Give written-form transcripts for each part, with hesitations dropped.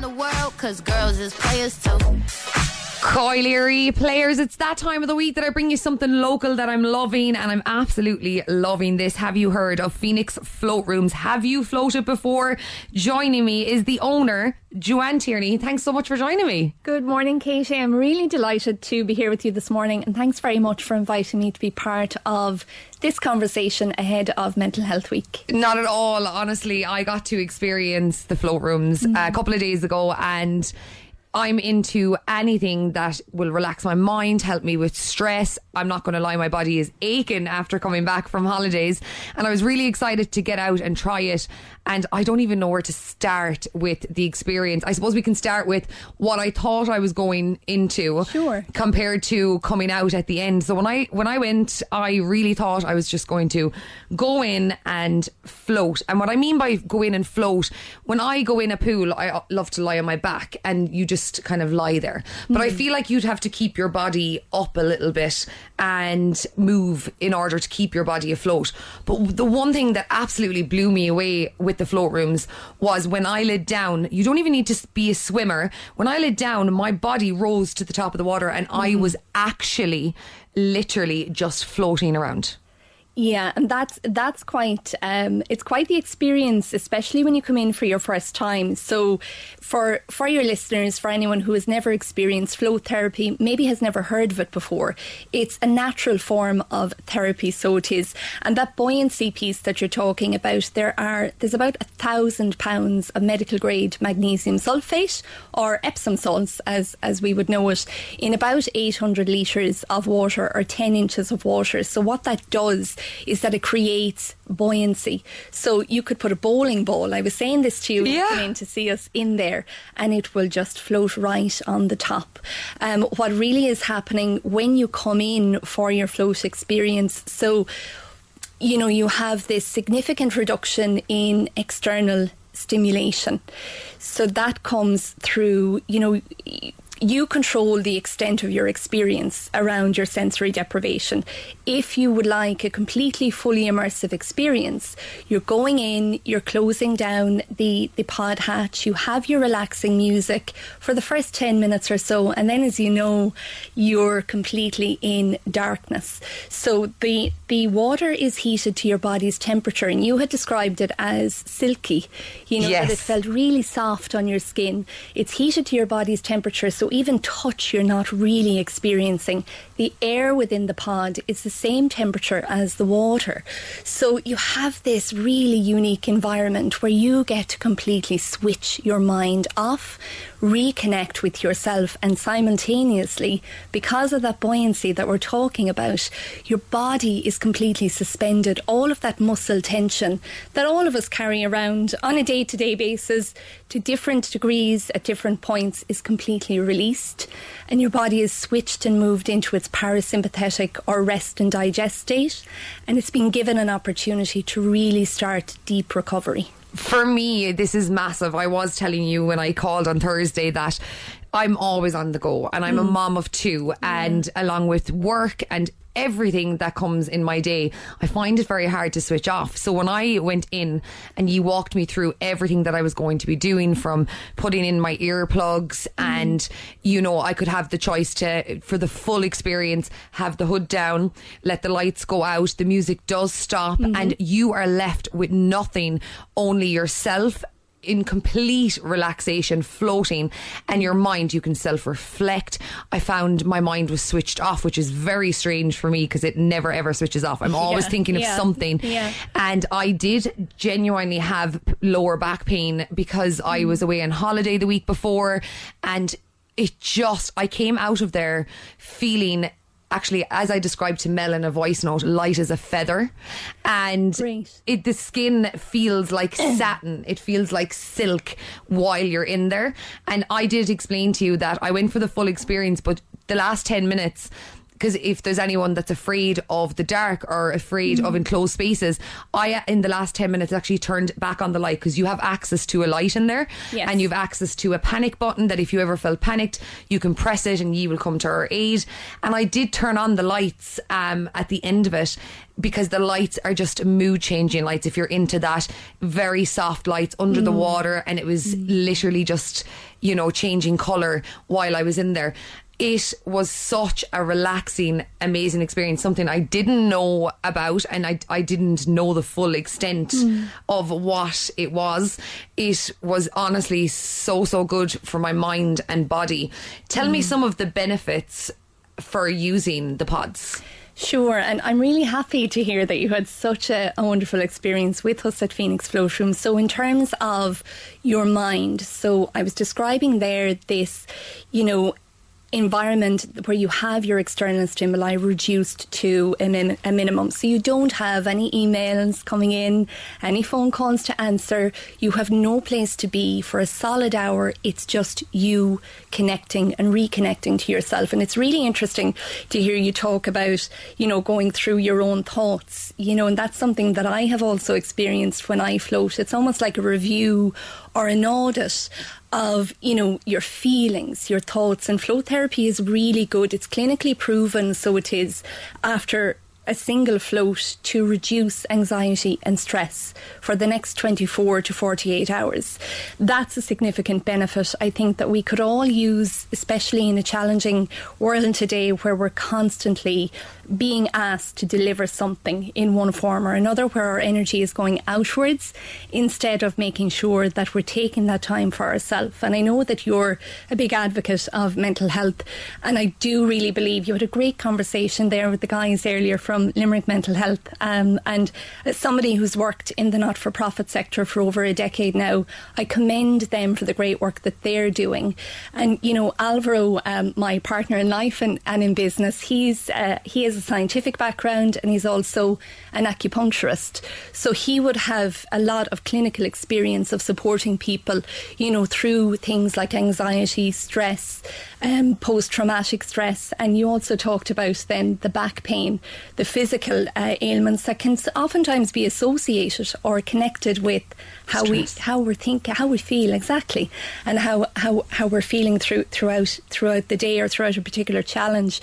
the world, cause girls is players too. Coilery players, it's that time of the week that I bring you something local that I'm loving, and I'm absolutely loving this. Have you heard of Phoenix Float Rooms? Have you floated before? Joining me is the owner, Joanne Tierney. Thanks so much for joining me. Good morning, Katie. I'm really delighted to be here with you this morning, and thanks very much for inviting me to be part of this conversation ahead of Mental Health Week. Not at all, honestly. I got to experience the float rooms a couple of days ago, and I'm into anything that will relax my mind, help me with stress. I'm not going to lie, my body is aching after coming back from holidays, and I was really excited to get out and try it. And I don't even know where to start with the experience. I suppose we can start with what I thought I was going into, Sure, compared to coming out at the end. So when I went, I really thought I was just going to go in and float. And what I mean by go in and float, when I go in a pool, I love to lie on my back and you just kind of lie there. But I feel like you'd have to keep your body up a little bit and move in order to keep your body afloat. But the one thing that absolutely blew me away with the float rooms was when I laid down. You don't even need to be a swimmer. When I laid down, my body rose to the top of the water, and I was actually literally just floating around. Yeah, and that's quite it's quite the experience, especially when you come in for your first time. So for your listeners, for anyone who has never experienced float therapy, maybe has never heard of it before, it's a natural form of therapy, so it is. And that buoyancy piece that you're talking about, there's about 1,000 pounds of medical grade magnesium sulfate, or Epsom salts as we would know it, in about 800 litres of water, or 10 inches of water. So what that does is that it creates buoyancy. So you could put a bowling ball, I was saying this to you when you came in to see us, in there, and it will just float right on the top. What really is happening when you come in for your float experience, so you know, you have this significant reduction in external stimulation. So that comes through, you know, you control the extent of your experience around your sensory deprivation. If you would like a completely fully immersive experience, you're going in, you're closing down the pod hatch, you have your relaxing music for the first 10 minutes or so, and then, as you know, you're completely in darkness. So the water is heated to your body's temperature, and you had described it as silky, you know, that it felt really soft on your skin. It's heated to your body's temperature, so even touch you're not really experiencing. The air within the pod is the same temperature as the water. So you have this really unique environment where you get to completely switch your mind off, reconnect with yourself, and simultaneously, because of that buoyancy that we're talking about, your body is completely suspended. All of that muscle tension that all of us carry around on a day-to-day basis to different degrees at different points is completely released, and your body is switched and moved into its parasympathetic or rest and digest state, and it's been given an opportunity to really start deep recovery. For me, this is massive. I was telling you when I called on Thursday that I'm always on the go, and I'm a mom of two, and along with work and everything that comes in my day, I find it very hard to switch off. So when I went in and you walked me through everything that I was going to be doing, from putting in my earplugs, and you know, I could have the choice to, for the full experience, have the hood down, let the lights go out, the music does stop, and you are left with nothing, only yourself in complete relaxation, floating, and your mind, you can self-reflect. I found my mind was switched off, which is very strange for me because it never ever switches off. I'm always thinking of something. And I did genuinely have lower back pain because I was away on holiday the week before, and I came out of there feeling, actually, as I described to Mel in a voice note, light as a feather. And the skin feels like satin. It feels like silk while you're in there. And I did explain to you that I went for the full experience, but the last 10 minutes because if there's anyone that's afraid of the dark or afraid of enclosed spaces, I in the last 10 minutes actually turned back on the light, because you have access to a light in there. Yes. And you've access to a panic button that if you ever felt panicked, you can press it and you will come to our aid. And I did turn on the lights at the end of it, because the lights are just mood changing lights if you're into that, very soft lights under the water, and it was literally just, you know, changing colour while I was in there. It was such a relaxing, amazing experience, something I didn't know about, and I didn't know the full extent of what it was. It was honestly so good for my mind and body. Tell me some of the benefits for using the pods. Sure, and I'm really happy to hear that you had such a wonderful experience with us at Phoenix Float Room. So in terms of your mind, so I was describing there this, you know, environment where you have your external stimuli reduced to a minimum. So you don't have any emails coming in, any phone calls to answer. You have no place to be for a solid hour. It's just you connecting and reconnecting to yourself. And it's really interesting to hear you talk about, you know, going through your own thoughts, you know, and that's something that I have also experienced when I float. It's almost like a review or an audit of, you know, your feelings, your thoughts. And float therapy is really good. It's clinically proven, so it is, after a single float, to reduce anxiety and stress for the next 24 to 48 hours. That's a significant benefit, I think, that we could all use, especially in a challenging world today where we're constantly being asked to deliver something in one form or another, where our energy is going outwards instead of making sure that we're taking that time for ourselves. And I know that you're a big advocate of mental health, and I do really believe you had a great conversation there with the guys earlier from Limerick Mental Health, and as somebody who's worked in the not-for-profit sector for over a decade now, I commend them for the great work that they're doing. And you know, Alvaro, my partner in life and in business, he has a scientific background, and he's also an acupuncturist, so he would have a lot of clinical experience of supporting people, you know, through things like anxiety, stress, post-traumatic stress. And you also talked about then the back pain, the physical ailments that can oftentimes be associated or connected with how we think, how we feel, exactly, and how we're feeling throughout the day or throughout a particular challenge.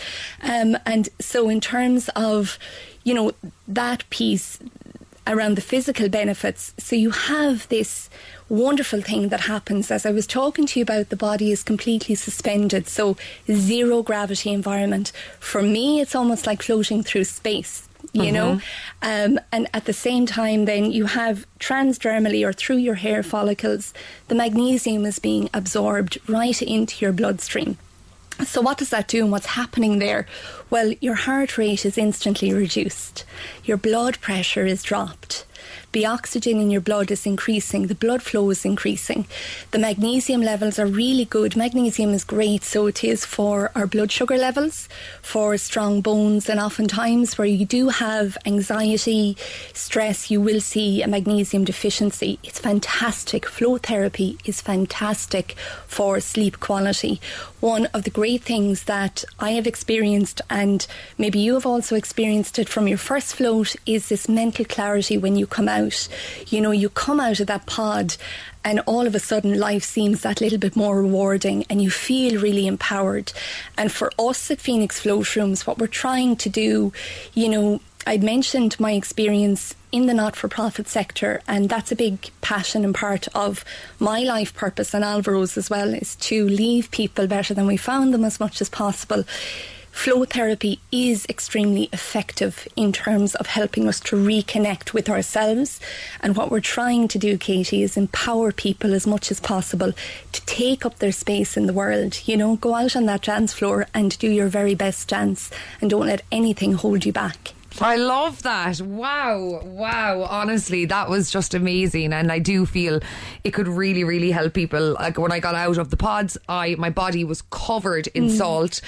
And so in terms of, you know, that piece around the physical benefits, so you have this wonderful thing that happens, as I was talking to you about, the body is completely suspended, so zero gravity environment. For me, it's almost like floating through space, you know, and at the same time then you have transdermally, or through your hair follicles, the magnesium is being absorbed right into your bloodstream. So what does that do, and what's happening there? Well, your heart rate is instantly reduced, your blood pressure is dropped, the oxygen in your blood is increasing, the blood flow is increasing, the magnesium levels are really good. Magnesium is great, so it is for our blood sugar levels, for strong bones, and oftentimes where you do have anxiety, stress, you will see a magnesium deficiency. It's fantastic. Float therapy is fantastic for sleep quality. One of the great things that I have experienced, and maybe you have also experienced it from your first float, is this mental clarity when you come out. You know, you come out of that pod and all of a sudden life seems that little bit more rewarding and you feel really empowered. And for us at Phoenix Float Rooms, what we're trying to do, you know, I'd mentioned my experience in the not-for-profit sector, and that's a big passion and part of my life purpose, and Alvaro's as well, is to leave people better than we found them as much as possible. Float therapy is extremely effective in terms of helping us to reconnect with ourselves, and what we're trying to do, Katie, is empower people as much as possible to take up their space in the world. You know, go out on that dance floor and do your very best dance, and don't let anything hold you back. I love that. Wow. Honestly, that was just amazing. And I do feel it could really, really help people. Like when I got out of the pods, my body was covered in salt.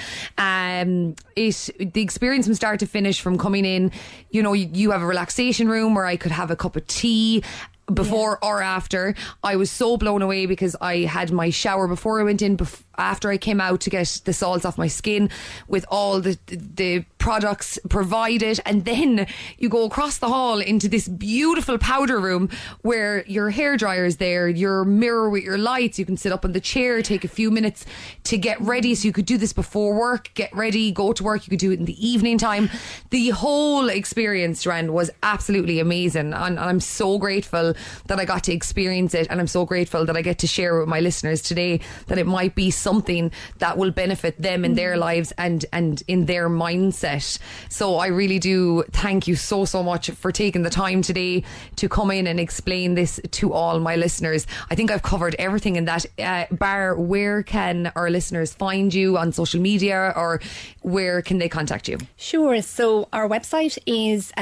The experience from start to finish, from coming in, you know, you have a relaxation room where I could have a cup of tea. before or after. I was so blown away because I had my shower before I went in, after I came out to get the salts off my skin with all the products provided, and then you go across the hall into this beautiful powder room where your hairdryer is there, your mirror with your lights, you can sit up on the chair, take a few minutes to get ready, so you could do this before work, get ready, go to work, you could do it in the evening time. The whole experience, Joanne, was absolutely amazing, and I'm so grateful that I got to experience it, and I'm so grateful that I get to share with my listeners today that it might be something that will benefit them in their lives and in their mindset. So I really do thank you so much for taking the time today to come in and explain this to all my listeners. I think I've covered everything in that. Bar, where can our listeners find you on social media, or where can they contact you? Sure. So our website is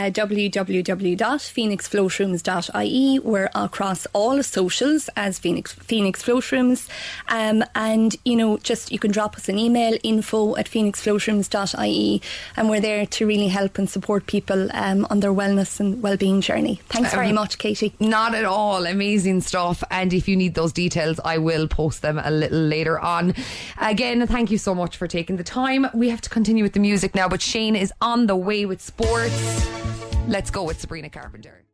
www.phoenixfloatrooms.ie. We're across all socials as Phoenix Floatrooms, and just you can drop us an email, info@phoenixfloatrooms.ie, and we're there to really help and support people on their wellness and wellbeing journey. Thanks very much, Katie. Not at all. Amazing stuff. And if you need those details, I will post them a little later on. Again, thank you so much for taking the time. We have to continue with the music now, but Shane is on the way with sports. Let's go with Sabrina Carpenter.